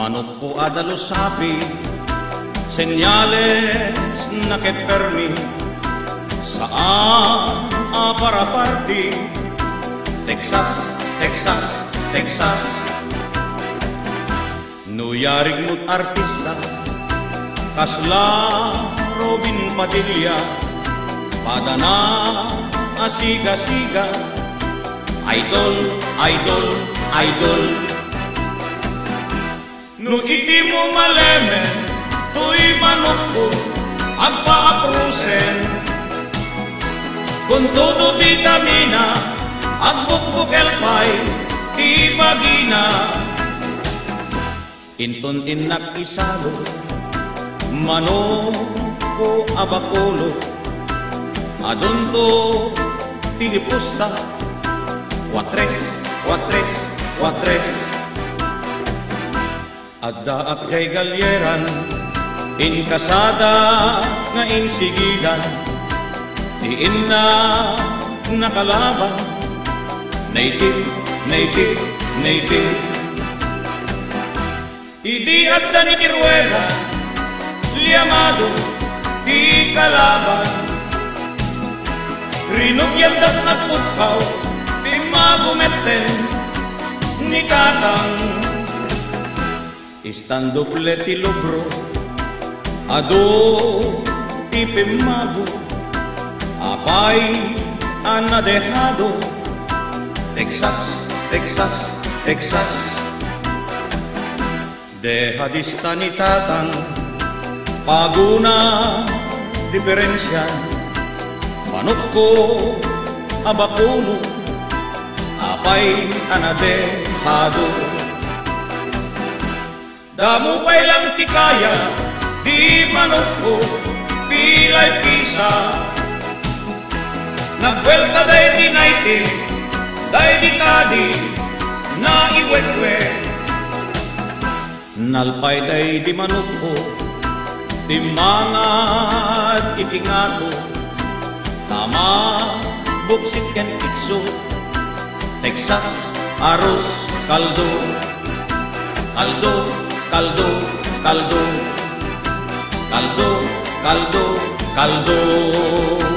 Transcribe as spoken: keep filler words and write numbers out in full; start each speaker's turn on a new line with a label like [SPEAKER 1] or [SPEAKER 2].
[SPEAKER 1] Manok po adalo sapi, senyales na que fermi, saan a para party, Texas, Texas, Texas. Nuyarig mo't artista, kasla Robin Padilla, padana asiga-siga, idol, idol, idol. No iti mo maleme, tuy manok ko, agpa-aprusen, con todo vitamina, agbukbukel pa'y ibagina. Inton inak isalo, manok ko abakolo, adonto tilipusta, Cuatres, cuatres, cuatres. Adda ak kay galyeran, in kasada nga insigilan, diin na nakalaban, native, native, native. Idi adda ni Kiruela, llamado di kalaban, rinugyan dat na putkaw, di magumeten ni Katang. Istando pleti logro, ado ipemado, apay ana dejado, Texas, Texas, Texas. Deja dista ni Tatang, paguna diferensya, manok ko abakulo, apay ana dejado. Damo pa'y lang tikaya, di manok ko, pilay pisa. Nagwelta day di naiti, day di tadi, na iwetwe. Nalpay day di manok ko, di mga itingato, tama buksit ken ikso, Texas, arroz, kaldo, kaldo, kaldo, kaldo, kaldo, kaldo, kaldo.